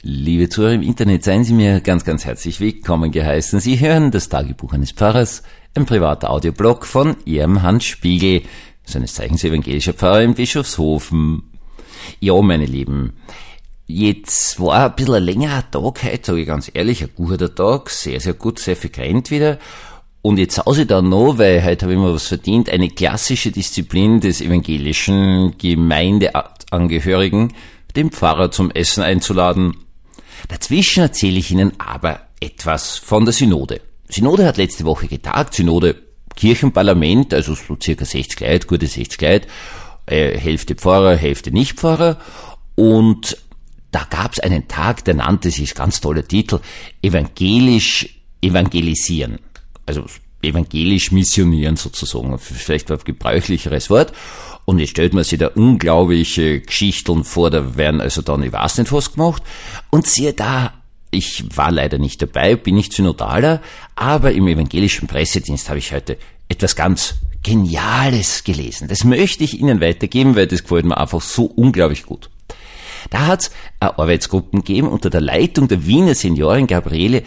Liebe Zuhörer im Internet, seien Sie mir ganz, ganz herzlich willkommen geheißen. Sie hören das Tagebuch eines Pfarrers, ein privater Audioblog von Ihrem Hans Spiegel, seines Zeichens evangelischer Pfarrer in Bischofshofen. Ja, meine Lieben, jetzt war ein bisschen ein längerer Tag heute, sage ich ganz ehrlich, ein guter Tag, sehr, sehr gut, sehr viel gerannt wieder. Und jetzt sause ich da noch, weil heute habe ich mir was verdient, eine klassische Disziplin des evangelischen Gemeindeangehörigen, den Pfarrer zum Essen einzuladen. Dazwischen erzähle ich Ihnen aber etwas von der Synode. Synode hat letzte Woche getagt, Synode Kirchenparlament, also so circa 60 Leute, gute 60 Leute, Hälfte Pfarrer, Hälfte Nichtpfarrer. Und da gab es einen Tag, der nannte sich, ganz toller Titel, evangelisch evangelisieren. Also evangelisch missionieren sozusagen, vielleicht ein gebräuchlicheres Wort. Und jetzt stellt man sich da unglaubliche Geschichten vor, da werden also dann, ich weiß nicht was gemacht. Und siehe da, ich war leider nicht dabei, bin nicht Synodaler, aber im evangelischen Pressedienst habe ich heute etwas ganz Geniales gelesen. Das möchte ich Ihnen weitergeben, weil das gefällt mir einfach so unglaublich gut. Da hat es eine Arbeitsgruppe gegeben unter der Leitung der Wiener Seniorin Gabriele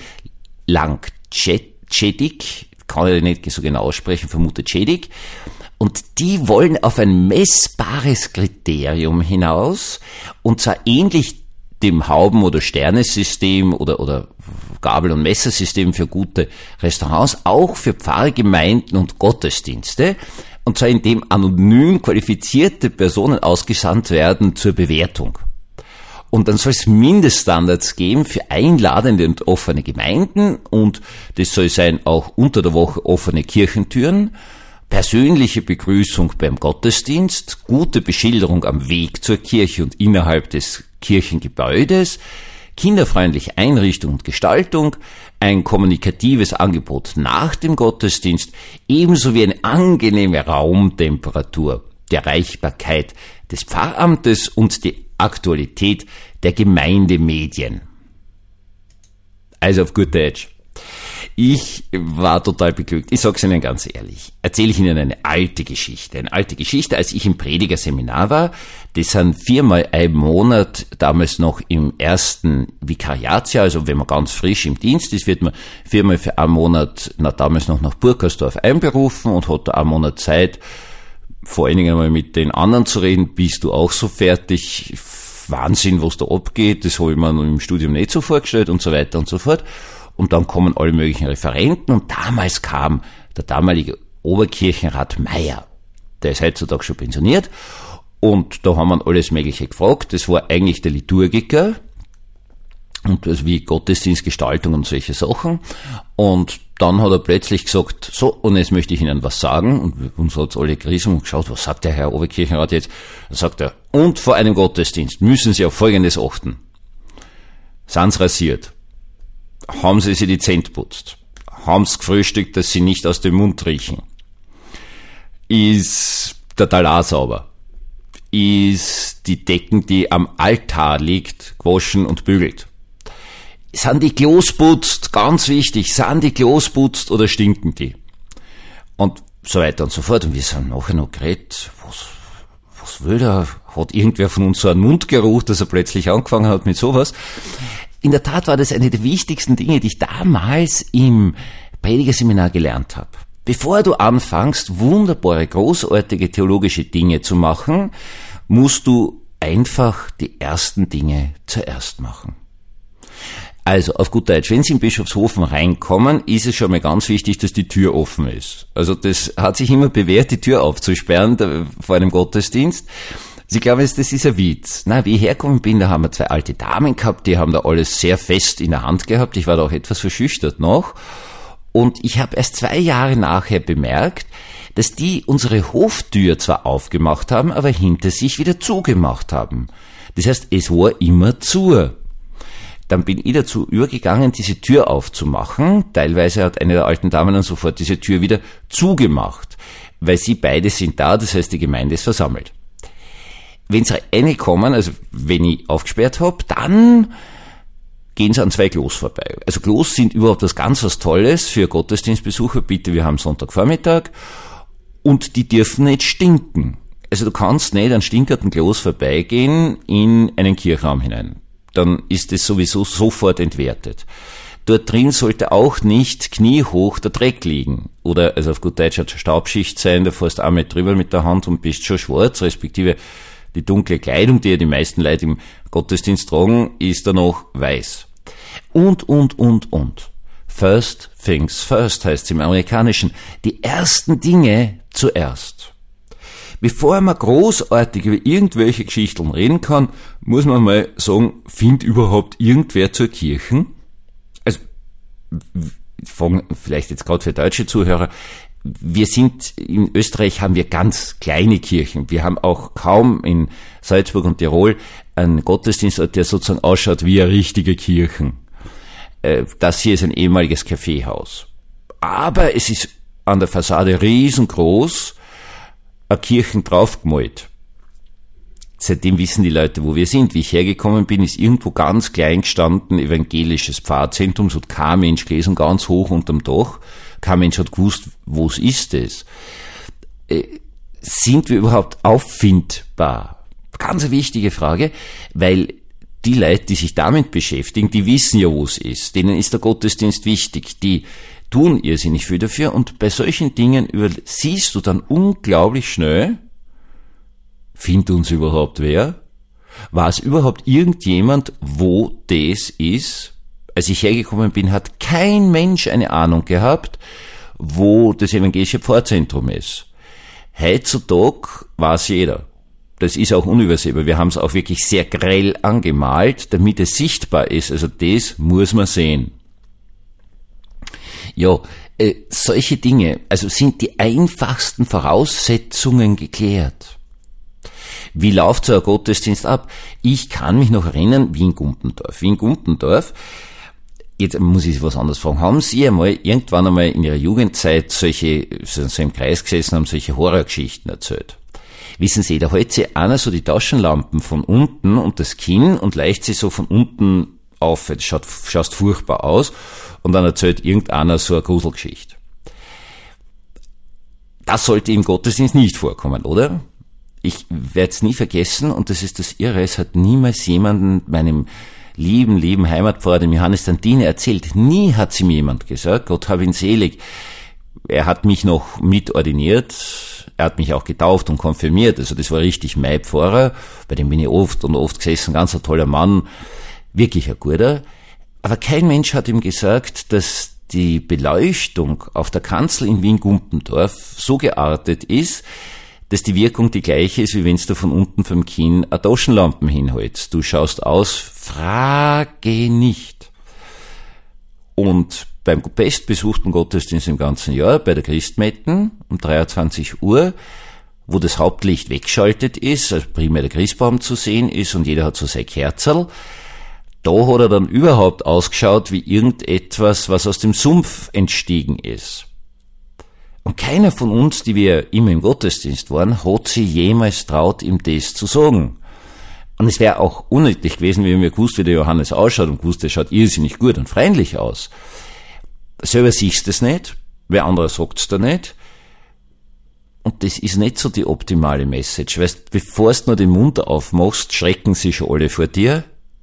Langczedig, kann ich nicht so genau aussprechen, vermute Czedig. Und die wollen auf ein messbares Kriterium hinaus, und zwar ähnlich dem Hauben- oder Sternesystem oder Gabel- und Messersystem für gute Restaurants, auch für Pfarrgemeinden und Gottesdienste, und zwar indem anonym qualifizierte Personen ausgesandt werden zur Bewertung. Und dann soll es Mindeststandards geben für einladende und offene Gemeinden, und das soll sein auch unter der Woche offene Kirchentüren, persönliche Begrüßung beim Gottesdienst, gute Beschilderung am Weg zur Kirche und innerhalb des Kirchengebäudes, kinderfreundliche Einrichtung und Gestaltung, ein kommunikatives Angebot nach dem Gottesdienst, ebenso wie eine angenehme Raumtemperatur, die Erreichbarkeit des Pfarramtes und die Aktualität der Gemeindemedien. Also auf gut Deutsch. Ich war total beglückt. Ich sag's Ihnen ganz ehrlich. Erzähle ich Ihnen eine alte Geschichte. Eine alte Geschichte, als ich im Predigerseminar war. Das sind 4-mal ein Monat, damals noch im ersten Vikariatsjahr, also wenn man ganz frisch im Dienst ist, wird man 4-mal für einen Monat, damals noch nach Burkersdorf einberufen und hat da einen Monat Zeit, vor allen Dingen einmal mit den anderen zu reden. Bist du auch so fertig? Wahnsinn, was da abgeht. Das habe ich mir im Studium nicht so vorgestellt und so weiter und so fort. Und dann kommen alle möglichen Referenten, und damals kam der damalige Oberkirchenrat Meier. Der ist heutzutage schon pensioniert, und da haben wir alles Mögliche gefragt. Das war eigentlich der Liturgiker, und also wie Gottesdienstgestaltung und solche Sachen. Und dann hat er plötzlich gesagt, so, und jetzt möchte ich Ihnen was sagen. Und uns hat's alle gerissen und geschaut, was sagt der Herr Oberkirchenrat jetzt? Dann sagt er, und vor einem Gottesdienst müssen Sie auf Folgendes achten. Sind's rasiert? Haben Sie die Zähne putzt? Haben Sie gefrühstückt, dass Sie nicht aus dem Mund riechen? Ist der Talar sauber? Ist die Decken, die am Altar liegt, gewaschen und bügelt? Sind die Klos putzt? Ganz wichtig, sind die Klos putzt oder stinken die? Und so weiter und so fort. Und wir sind nachher noch geredet, was will der? Hat irgendwer von uns so einen Mundgeruch, dass er plötzlich angefangen hat mit sowas? In der Tat war das eine der wichtigsten Dinge, die ich damals im Predigerseminar gelernt habe. Bevor du anfängst, wunderbare, großartige theologische Dinge zu machen, musst du einfach die ersten Dinge zuerst machen. Also, auf gut Deutsch, wenn Sie in Bischofshofen reinkommen, ist es schon mal ganz wichtig, dass die Tür offen ist. Also, das hat sich immer bewährt, die Tür aufzusperren vor einem Gottesdienst. Sie glauben jetzt, das ist ein Witz. Na, wie ich hergekommen bin, da haben wir 2 alte Damen gehabt, die haben da alles sehr fest in der Hand gehabt. Ich war da auch etwas verschüchtert noch. Und ich habe erst 2 Jahre nachher bemerkt, dass die unsere Hoftür zwar aufgemacht haben, aber hinter sich wieder zugemacht haben. Das heißt, es war immer zu. Dann bin ich dazu übergegangen, diese Tür aufzumachen. Teilweise hat eine der alten Damen dann sofort diese Tür wieder zugemacht, weil sie beide sind da, das heißt, die Gemeinde ist versammelt. Wenn sie reinkommen, also wenn ich aufgesperrt habe, dann gehen sie an 2 Klos vorbei. Also Klos sind überhaupt was Tolles für Gottesdienstbesucher. Bitte, wir haben Sonntagvormittag, und die dürfen nicht stinken. Also du kannst nicht an stinkernden Klos vorbeigehen in einen Kirchraum hinein. dann ist es sowieso sofort entwertet. Dort drin sollte auch nicht kniehoch der Dreck liegen. Oder, also auf gut Deutsch, eine Staubschicht sein, da fährst du einmal drüber mit der Hand und bist schon schwarz, respektive die dunkle Kleidung, die ja die meisten Leute im Gottesdienst tragen, ist dann noch weiß. Und. First things first heißt es im Amerikanischen. Die ersten Dinge zuerst. Bevor man großartig über irgendwelche Geschichten reden kann, muss man mal sagen, findet überhaupt irgendwer zur Kirche? Also, vielleicht jetzt gerade für deutsche Zuhörer, wir sind, in Österreich haben wir ganz kleine Kirchen. Wir haben auch kaum in Salzburg und Tirol einen Gottesdienstort, der sozusagen ausschaut wie eine richtige Kirche. Das hier ist ein ehemaliges Kaffeehaus. Aber es ist an der Fassade riesengroß, eine Kirche draufgemalt. Seitdem wissen die Leute, wo wir sind. Wie ich hergekommen bin, ist irgendwo ganz klein gestanden, evangelisches Pfarrzentrum, so hat kein Mensch gelesen, ganz hoch unterm Dach. Kein Mensch hat gewusst, wo es ist es. Sind wir überhaupt auffindbar? Ganz eine wichtige Frage, weil die Leute, die sich damit beschäftigen, die wissen ja, wo es ist. Denen ist der Gottesdienst wichtig. Die tun irrsinnig viel dafür. Und bei solchen Dingen siehst du dann unglaublich schnell, findet uns überhaupt wer? Weiß überhaupt irgendjemand, wo das ist? Als ich hergekommen bin, hat kein Mensch eine Ahnung gehabt, wo das evangelische Pfarrzentrum ist. Heutzutage weiß jeder. Das ist auch unübersehbar. Wir haben es auch wirklich sehr grell angemalt, damit es sichtbar ist. Also das muss man sehen. Ja, solche Dinge, also sind die einfachsten Voraussetzungen geklärt. Wie läuft so ein Gottesdienst ab? Ich kann mich noch erinnern, Wien-Gumpendorf. Wien-Gumpendorf, jetzt muss ich was anderes fragen. Haben Sie irgendwann einmal in Ihrer Jugendzeit so im Kreis gesessen, haben solche Horrorgeschichten erzählt? Wissen Sie, da hält sich einer so die Taschenlampen von unten und das Kinn und leicht sie so von unten auf. Das schaut furchtbar aus. Und dann erzählt irgendeiner so eine Gruselgeschichte. Das sollte im Gottesdienst nicht vorkommen, oder? Ich werde es nie vergessen, und das ist das Irre, es hat niemals jemanden meinem lieben Heimatpfarrer, dem Johannes Tantine, erzählt. Nie hat es ihm jemand gesagt, Gott hab ihn selig. Er hat mich noch mit ordiniert, er hat mich auch getauft und konfirmiert, also das war richtig mein Pfarrer, bei dem bin ich oft gesessen, ganz ein toller Mann, wirklich ein guter. Aber kein Mensch hat ihm gesagt, dass die Beleuchtung auf der Kanzel in Wien-Gumpendorf so geartet ist, dass die Wirkung die gleiche ist, wie wenn du von unten vom Kinn eine Taschenlampen hinhältst. Du schaust aus, frage nicht. Und beim bestbesuchten Gottesdienst im ganzen Jahr, bei der Christmetten um 23 Uhr, wo das Hauptlicht weggeschaltet ist, also primär der Christbaum zu sehen ist und jeder hat so sein Kerzerl, da hat er dann überhaupt ausgeschaut wie irgendetwas, was aus dem Sumpf entstiegen ist. Und keiner von uns, die wir immer im Gottesdienst waren, hat sich jemals traut, ihm das zu sagen. Und es wäre auch unnötig gewesen, wenn wir gewusst, wie der Johannes ausschaut und gewusst, er schaut irrsinnig gut und freundlich aus. Selber siehst du es nicht, wer anderer sagt es da nicht. Und das ist nicht so die optimale Message. Weißt, bevor du nur den Mund aufmachst, schrecken sie schon alle vor dir.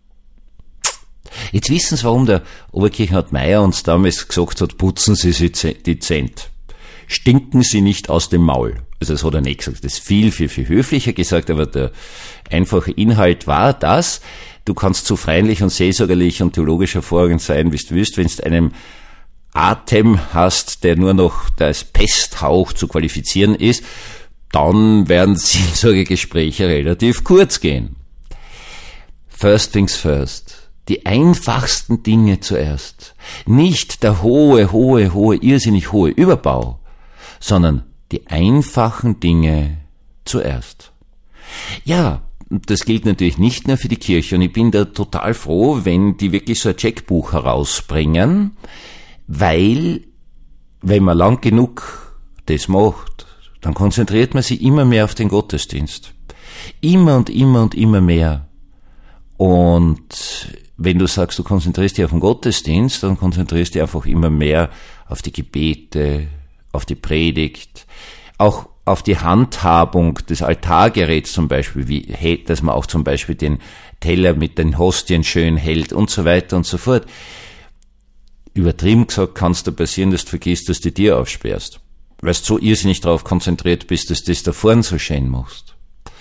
Jetzt wissen Sie, warum der Oberkirchenrat Meier uns damals gesagt hat, putzen Sie sich dezent. Stinken Sie nicht aus dem Maul. Also das hat er nicht gesagt. Das ist viel höflicher gesagt, aber der einfache Inhalt war das: Du kannst so freundlich und seelsorgerlich und theologisch hervorragend sein, wie du willst, wenn du einem Atem hast, der nur noch als Pesthauch zu qualifizieren ist, dann werden Seelsorgegespräche relativ kurz gehen. First things first. Die einfachsten Dinge zuerst. Nicht der hohe, irrsinnig hohe Überbau, sondern die einfachen Dinge zuerst. Ja, das gilt natürlich nicht nur für die Kirche, und ich bin da total froh, wenn die wirklich so ein Checkbuch herausbringen, weil, wenn man lang genug das macht, dann konzentriert man sich immer mehr auf den Gottesdienst. Immer mehr. Und wenn du sagst, du konzentrierst dich auf den Gottesdienst, dann konzentrierst du dich einfach immer mehr auf die Gebete, auf die Predigt, auch auf die Handhabung des Altargeräts zum Beispiel, dass man auch zum Beispiel den Teller mit den Hostien schön hält und so weiter und so fort. Übertrieben gesagt kann es da passieren, dass du vergisst, dass du die Tür aufsperrst. Weil du so irrsinnig darauf konzentriert bist, dass du das da vorne so schön machst.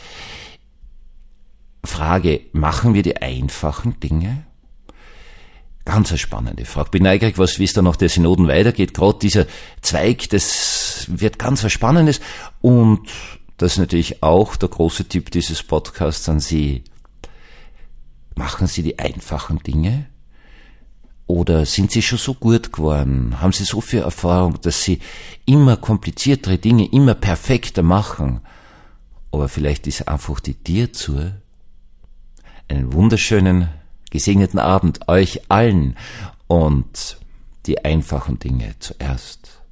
Frage, machen wir die einfachen Dinge? Ganz eine spannende Frage. Bin neugierig, wie es da nach der Synoden weitergeht. Gerade dieser Zweig, das wird ganz was Spannendes. Und das ist natürlich auch der große Tipp dieses Podcasts an Sie. Machen Sie die einfachen Dinge? Oder sind Sie schon so gut geworden? Haben Sie so viel Erfahrung, dass Sie immer kompliziertere Dinge immer perfekter machen? Aber vielleicht ist einfach die Tür zu. Einen wunderschönen, gesegneten Abend euch allen und die einfachen Dinge zuerst.